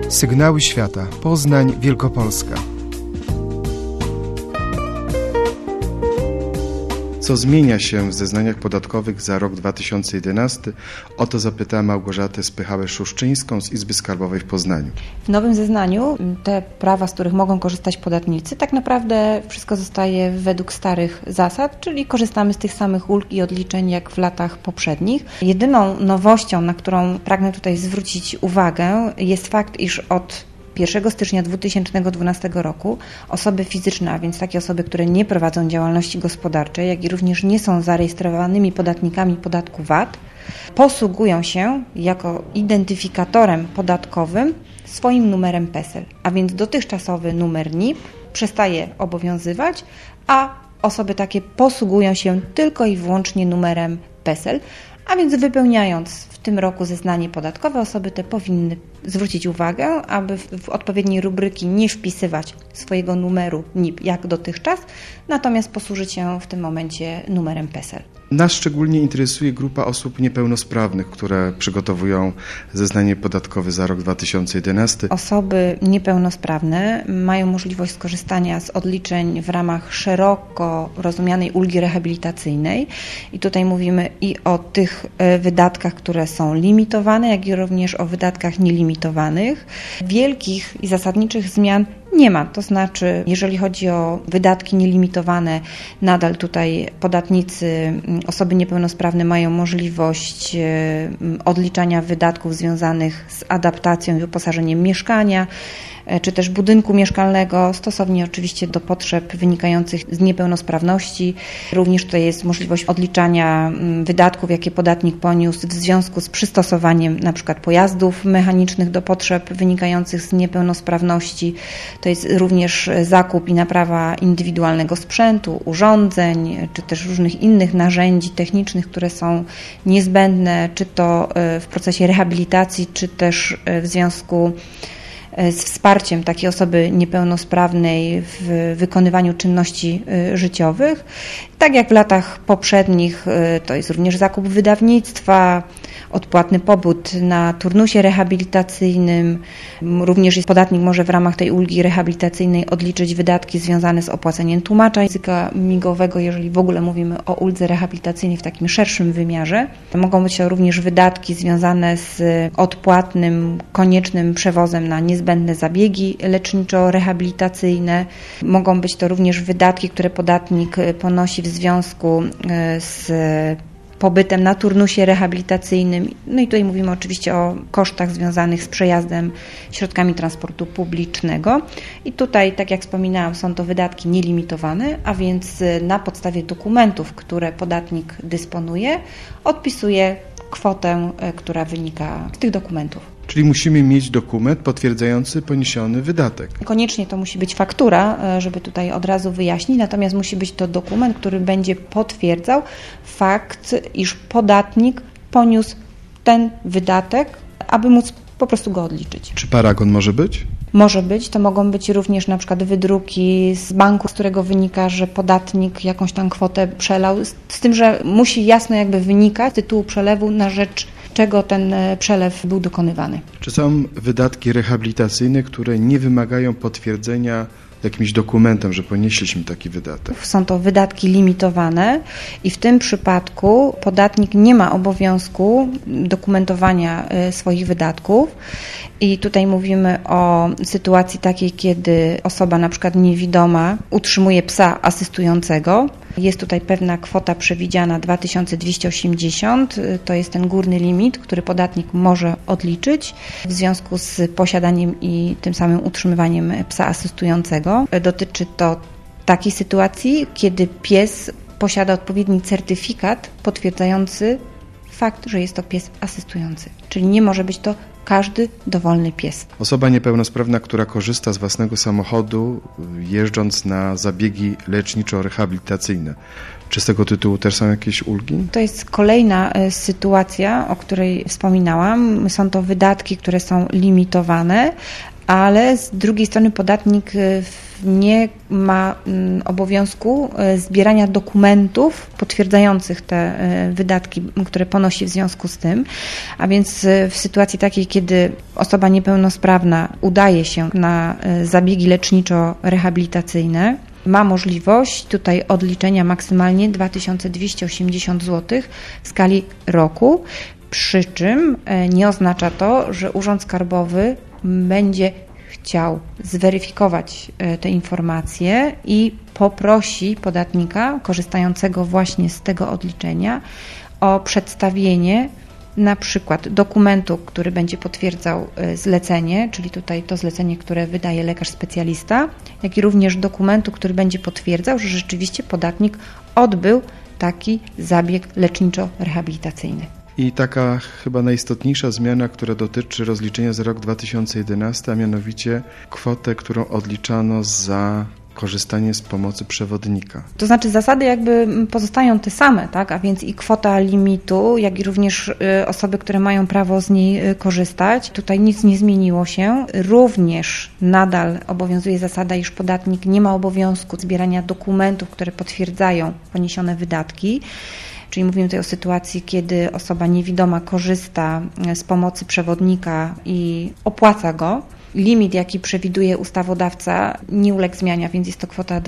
Sygnały świata. Poznań, Wielkopolska. Co zmienia się w zeznaniach podatkowych za rok 2011? O to zapytała Małgorzatę Spychałę-Szuszczyńską z Izby Skarbowej w Poznaniu. W nowym zeznaniu te prawa, z których mogą korzystać podatnicy, tak naprawdę wszystko zostaje według starych zasad, czyli korzystamy z tych samych ulg i odliczeń jak w latach poprzednich. Jedyną nowością, na którą pragnę tutaj zwrócić uwagę, jest fakt, iż od 1 stycznia 2012 roku osoby fizyczne, a więc takie osoby, które nie prowadzą działalności gospodarczej, jak i również nie są zarejestrowanymi podatnikami podatku VAT, posługują się jako identyfikatorem podatkowym swoim numerem PESEL, a więc dotychczasowy numer NIP przestaje obowiązywać, a osoby takie posługują się tylko i wyłącznie numerem PESEL, a więc wypełniając w tym roku zeznanie podatkowe, osoby te powinny zwrócić uwagę, aby w odpowiedniej rubryki nie wpisywać swojego numeru NIP jak dotychczas, natomiast posłużyć się w tym momencie numerem PESEL. Nas szczególnie interesuje grupa osób niepełnosprawnych, które przygotowują zeznanie podatkowe za rok 2011. Osoby niepełnosprawne mają możliwość skorzystania z odliczeń w ramach szeroko rozumianej ulgi rehabilitacyjnej i tutaj mówimy i o tych wydatkach, które są limitowane, jak i również o wydatkach nielimitowanych. Wielkich i zasadniczych zmian nie ma, to znaczy jeżeli chodzi o wydatki nielimitowane, nadal tutaj podatnicy, osoby niepełnosprawne mają możliwość odliczania wydatków związanych z adaptacją i wyposażeniem mieszkania, czy też budynku mieszkalnego, stosownie oczywiście do potrzeb wynikających z niepełnosprawności. Również tutaj jest możliwość odliczania wydatków, jakie podatnik poniósł w związku z przystosowaniem np. pojazdów mechanicznych do potrzeb wynikających z niepełnosprawności. To jest również zakup i naprawa indywidualnego sprzętu, urządzeń, czy też różnych innych narzędzi technicznych, które są niezbędne, czy to w procesie rehabilitacji, czy też w związku z wsparciem takiej osoby niepełnosprawnej w wykonywaniu czynności życiowych. Tak jak w latach poprzednich, to jest również zakup wydawnictwa, odpłatny pobyt na turnusie rehabilitacyjnym. Również podatnik może w ramach tej ulgi rehabilitacyjnej odliczyć wydatki związane z opłaceniem tłumacza języka migowego, jeżeli w ogóle mówimy o uldze rehabilitacyjnej w takim szerszym wymiarze. Mogą być to również wydatki związane z odpłatnym, koniecznym przewozem na niezbędne zabiegi leczniczo-rehabilitacyjne. Mogą być to również wydatki, które podatnik ponosi w związku z pobytem na turnusie rehabilitacyjnym. No i tutaj mówimy oczywiście o kosztach związanych z przejazdem środkami transportu publicznego. I tutaj, tak jak wspominałam, są to wydatki nielimitowane, a więc na podstawie dokumentów, które podatnik dysponuje, odpisuje kwotę, która wynika z tych dokumentów. Czyli musimy mieć dokument potwierdzający poniesiony wydatek. Koniecznie to musi być faktura, żeby tutaj od razu wyjaśnić, natomiast musi być to dokument, który będzie potwierdzał fakt, iż podatnik poniósł ten wydatek, aby móc po prostu go odliczyć. Czy paragon może być? Może być, to mogą być również na przykład wydruki z banku, z którego wynika, że podatnik jakąś tam kwotę przelał, z tym, że musi jasno jakby wynikać z tytułu przelewu, na rzecz czego ten przelew był dokonywany. Czy są wydatki rehabilitacyjne, które nie wymagają potwierdzenia jakimś dokumentem, że ponieśliśmy taki wydatek? Są to wydatki limitowane i w tym przypadku podatnik nie ma obowiązku dokumentowania swoich wydatków. I tutaj mówimy o sytuacji takiej, kiedy osoba na przykład niewidoma utrzymuje psa asystującego. Jest tutaj pewna kwota przewidziana 2280, to jest ten górny limit, który podatnik może odliczyć w związku z posiadaniem i tym samym utrzymywaniem psa asystującego. Dotyczy to takiej sytuacji, kiedy pies posiada odpowiedni certyfikat potwierdzający fakt, że jest to pies asystujący, czyli nie może być to każdy dowolny pies. Osoba niepełnosprawna, która korzysta z własnego samochodu, jeżdżąc na zabiegi leczniczo-rehabilitacyjne, czy z tego tytułu też są jakieś ulgi? To jest kolejna sytuacja, o której wspominałam. Są to wydatki, które są limitowane, ale z drugiej strony podatnik nie ma obowiązku zbierania dokumentów potwierdzających te wydatki, które ponosi w związku z tym. A więc w sytuacji takiej, kiedy osoba niepełnosprawna udaje się na zabiegi leczniczo-rehabilitacyjne, ma możliwość tutaj odliczenia maksymalnie 2280 zł w skali roku, przy czym nie oznacza to, że Urząd Skarbowy będzie chciał zweryfikować te informacje i poprosi podatnika korzystającego właśnie z tego odliczenia o przedstawienie na przykład dokumentu, który będzie potwierdzał zlecenie, czyli tutaj to zlecenie, które wydaje lekarz specjalista, jak i również dokumentu, który będzie potwierdzał, że rzeczywiście podatnik odbył taki zabieg leczniczo-rehabilitacyjny. I taka chyba najistotniejsza zmiana, która dotyczy rozliczenia za rok 2011, a mianowicie kwotę, którą odliczano za korzystanie z pomocy przewodnika. To znaczy zasady jakby pozostają te same, tak? A więc i kwota limitu, jak i również osoby, które mają prawo z niej korzystać. Tutaj nic nie zmieniło się. Również nadal obowiązuje zasada, iż podatnik nie ma obowiązku zbierania dokumentów, które potwierdzają poniesione wydatki. Czyli mówimy tutaj o sytuacji, kiedy osoba niewidoma korzysta z pomocy przewodnika i opłaca go. Limit, jaki przewiduje ustawodawca, nie uległ zmianie, więc jest to kwota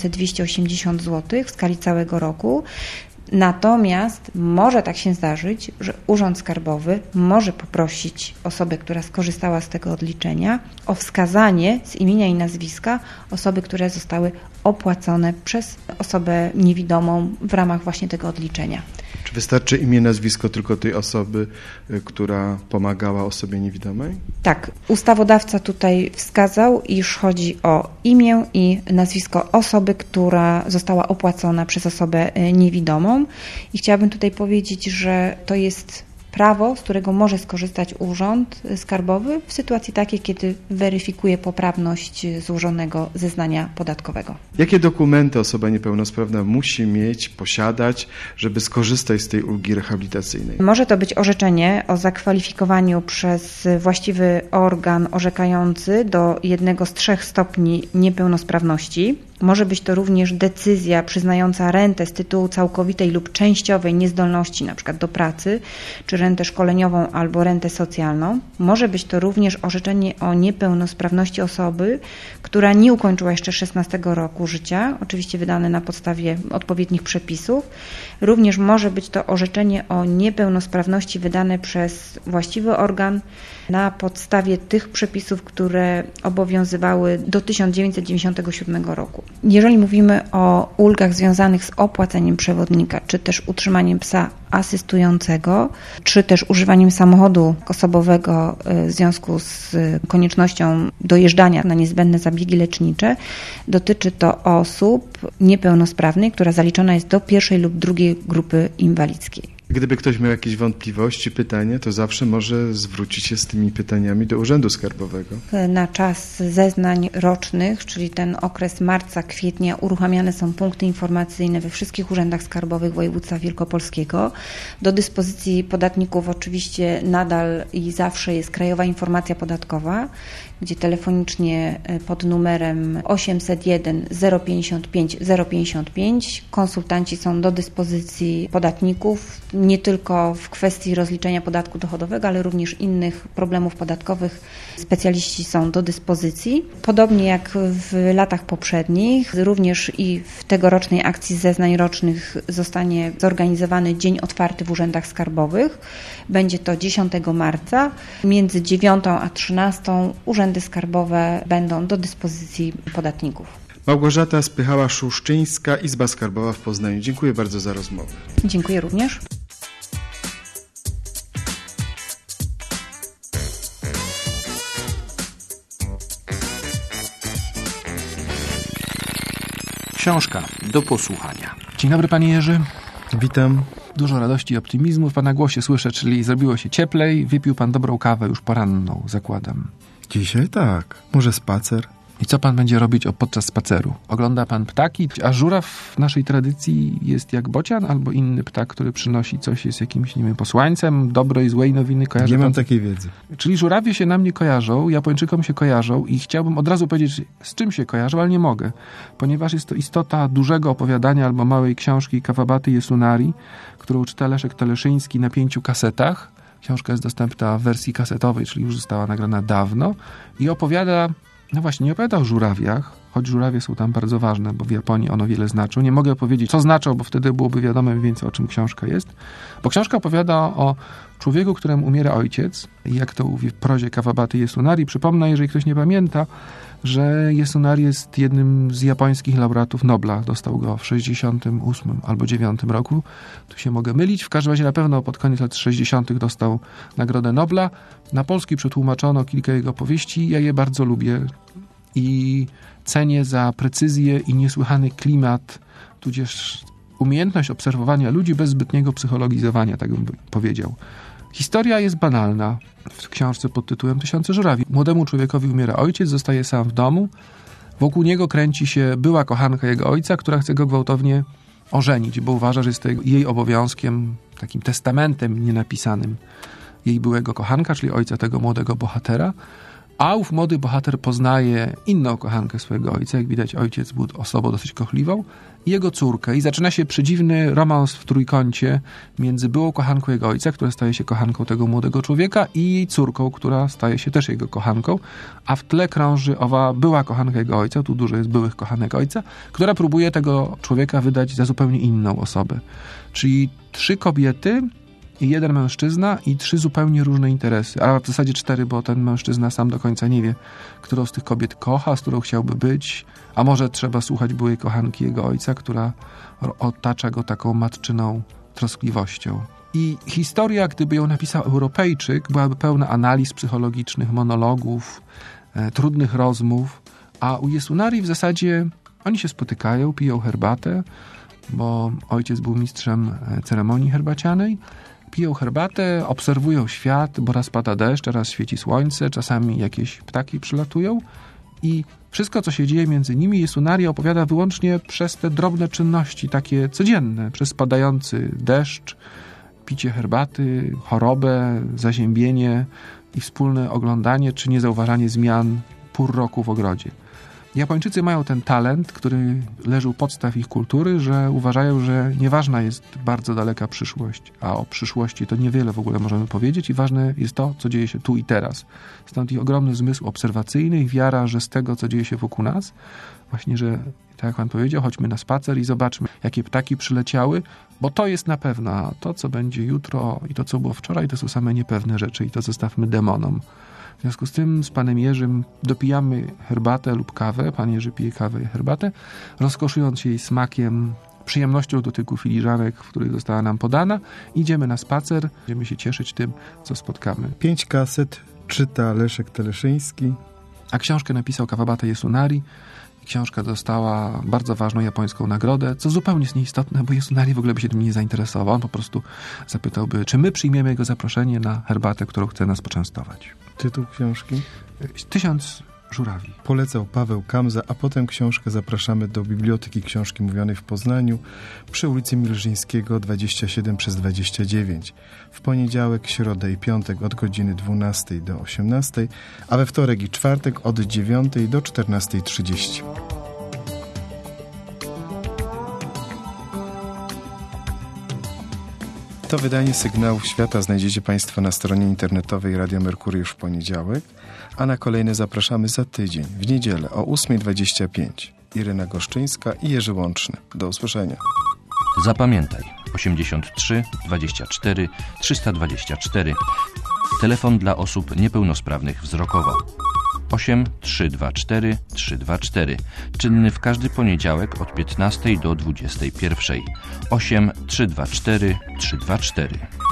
2280 zł w skali całego roku. Natomiast może tak się zdarzyć, że Urząd Skarbowy może poprosić osobę, która skorzystała z tego odliczenia, o wskazanie z imienia i nazwiska osoby, które zostały opłacone przez osobę niewidomą w ramach właśnie tego odliczenia. Czy wystarczy imię, nazwisko tylko tej osoby, która pomagała osobie niewidomej? Tak, ustawodawca tutaj wskazał, iż chodzi o imię i nazwisko osoby, która została opłacona przez osobę niewidomą. I chciałabym tutaj powiedzieć, że to jest prawo, z którego może skorzystać Urząd Skarbowy w sytuacji takiej, kiedy weryfikuje poprawność złożonego zeznania podatkowego. Jakie dokumenty osoba niepełnosprawna musi mieć, posiadać, żeby skorzystać z tej ulgi rehabilitacyjnej? Może to być orzeczenie o zakwalifikowaniu przez właściwy organ orzekający do jednego z 3 stopni niepełnosprawności. Może być to również decyzja przyznająca rentę z tytułu całkowitej lub częściowej niezdolności, np. do pracy, czy rentę szkoleniową albo rentę socjalną. Może być to również orzeczenie o niepełnosprawności osoby, która nie ukończyła jeszcze 16 roku życia, oczywiście wydane na podstawie odpowiednich przepisów. Również może być to orzeczenie o niepełnosprawności wydane przez właściwy organ na podstawie tych przepisów, które obowiązywały do 1997 roku. Jeżeli mówimy o ulgach związanych z opłaceniem przewodnika, czy też utrzymaniem psa asystującego, czy też używaniem samochodu osobowego w związku z koniecznością dojeżdżania na niezbędne zabiegi lecznicze, dotyczy to osób niepełnosprawnych, która zaliczona jest do 1. lub 2. grupy inwalidzkiej. Gdyby ktoś miał jakieś wątpliwości, pytania, to zawsze może zwrócić się z tymi pytaniami do Urzędu Skarbowego. Na czas zeznań rocznych, czyli ten okres marca, kwietnia, uruchamiane są punkty informacyjne we wszystkich urzędach skarbowych województwa wielkopolskiego. Do dyspozycji podatników oczywiście nadal i zawsze jest Krajowa Informacja Podatkowa, gdzie telefonicznie pod numerem 801 055 055 konsultanci są do dyspozycji podatników, nie tylko w kwestii rozliczenia podatku dochodowego, ale również innych problemów podatkowych. Specjaliści są do dyspozycji. Podobnie jak w latach poprzednich, również i w tegorocznej akcji zeznań rocznych zostanie zorganizowany dzień otwarty w urzędach skarbowych. Będzie to 10 marca. Między 9 a 13 urzędy skarbowe będą do dyspozycji podatników. Małgorzata Spychała-Szuszczyńska, Izba Skarbowa w Poznaniu. Dziękuję bardzo za rozmowę. Dziękuję również. Książka do posłuchania. Dzień dobry, panie Jerzy. Witam. Dużo radości i optymizmu w pana głosie słyszę, czyli zrobiło się cieplej, wypił pan dobrą kawę już poranną, zakładam. Dzisiaj tak. Może spacer? I co pan będzie robić podczas spaceru? Ogląda pan ptaki? A żuraw w naszej tradycji jest jak bocian albo inny ptak, który przynosi coś, jest jakimś, nie wiem, posłańcem dobrej i złej nowiny? Kojarzy Nie pan? mam takiej wiedzy. Czyli żurawie się nam nie kojarzą, Japończykom się kojarzą i chciałbym od razu powiedzieć, z czym się kojarzą, ale nie mogę. Ponieważ jest to istota dużego opowiadania albo małej książki Kawabaty Yasunari, którą czyta Leszek Teleszyński na 5 kasetach. Książka jest dostępna w wersji kasetowej, czyli już została nagrana dawno i opowiada, no właśnie, nie opowiada o żurawiach, choć żurawie są tam bardzo ważne, bo w Japonii ono wiele znaczą. Nie mogę powiedzieć, co znaczą, bo wtedy byłoby wiadomo mniej więcej, o czym książka jest. Bo książka opowiada o człowieku, któremu umiera ojciec i jak to mówi w prozie Kawabaty Yasunari. Przypomnę, jeżeli ktoś nie pamięta, że Yasunari jest jednym z japońskich laureatów Nobla. Dostał go w 68 albo 9 roku. Tu się mogę mylić. W każdym razie na pewno pod koniec lat 60. dostał Nagrodę Nobla. Na polski przetłumaczono kilka jego powieści. Ja je bardzo lubię i cenię za precyzję i niesłychany klimat, tudzież umiejętność obserwowania ludzi bez zbytniego psychologizowania, tak bym powiedział. Historia jest banalna. W książce pod tytułem 1000 żurawi. Młodemu człowiekowi umiera ojciec, zostaje sam w domu. Wokół niego kręci się była kochanka jego ojca, która chce go gwałtownie ożenić, bo uważa, że jest to jej obowiązkiem, takim testamentem nienapisanym jej byłego kochanka, czyli ojca tego młodego bohatera. A ów młody bohater poznaje inną kochankę swojego ojca. Jak widać, ojciec był osobą dosyć kochliwą i jego córkę. I zaczyna się przedziwny romans w trójkącie między byłą kochanką jego ojca, która staje się kochanką tego młodego człowieka, i jej córką, która staje się też jego kochanką. A w tle krąży owa była kochanka jego ojca, tu dużo jest byłych kochanek ojca, która próbuje tego człowieka wydać za zupełnie inną osobę. Czyli 3 kobiety i 1 mężczyzna i 3 zupełnie różne interesy. A w zasadzie 4, bo ten mężczyzna sam do końca nie wie, którą z tych kobiet kocha, z którą chciałby być. A może trzeba słuchać byłej kochanki jego ojca, która otacza go taką matczyną troskliwością. I historia, gdyby ją napisał Europejczyk, byłaby pełna analiz psychologicznych, monologów, trudnych rozmów. A u Yasunari w zasadzie oni się spotykają, piją herbatę, bo ojciec był mistrzem ceremonii herbacianej. Piją herbatę, obserwują świat, bo raz pada deszcz, raz świeci słońce, czasami jakieś ptaki przylatują i wszystko, co się dzieje między nimi, Yasunari opowiada wyłącznie przez te drobne czynności, takie codzienne, przez padający deszcz, picie herbaty, chorobę, zaziębienie i wspólne oglądanie czy niezauważanie zmian pór roku w ogrodzie. Japończycy mają ten talent, który leży u podstaw ich kultury, że uważają, że nieważna jest bardzo daleka przyszłość, a o przyszłości to niewiele w ogóle możemy powiedzieć i ważne jest to, co dzieje się tu i teraz. Stąd ich ogromny zmysł obserwacyjny i wiara, że z tego, co dzieje się wokół nas, właśnie, że tak jak pan powiedział, chodźmy na spacer i zobaczmy, jakie ptaki przyleciały, bo to jest na pewno, a to, co będzie jutro i to, co było wczoraj, to są same niepewne rzeczy i to zostawmy demonom. W związku z tym z panem Jerzym dopijamy herbatę lub kawę. Pan Jerzy pije kawę i herbatę, rozkoszując się jej smakiem, przyjemnością dotyku filiżanek, w których została nam podana. Idziemy na spacer, będziemy się cieszyć tym, co spotkamy. 5 kaset czyta Leszek Teleszyński. A książkę napisał Kawabata Yasunari. Książka dostała bardzo ważną japońską nagrodę, co zupełnie jest nieistotne, bo Yasunari w ogóle by się tym nie zainteresował. On po prostu zapytałby, czy my przyjmiemy jego zaproszenie na herbatę, którą chce nas poczęstować. Tytuł książki? 1000 żurawi. Polecał Paweł Kamza, a potem książkę zapraszamy do Biblioteki Książki Mówionej w Poznaniu przy ulicy Milżyńskiego 27/29. W poniedziałek, środę i piątek od godziny 12 do 18, a we wtorek i czwartek od 9 do 14:30. To wydanie Sygnałów Świata znajdziecie Państwo na stronie internetowej Radio Merkury już w poniedziałek, a na kolejne zapraszamy za tydzień, w niedzielę o 8:25. Irena Goszczyńska i Jerzy Łączny. Do usłyszenia. Zapamiętaj 83 24 324. Telefon dla osób niepełnosprawnych wzrokowo. 8 324 324. Czynny w każdy poniedziałek od 15 do 21. 8 324 324.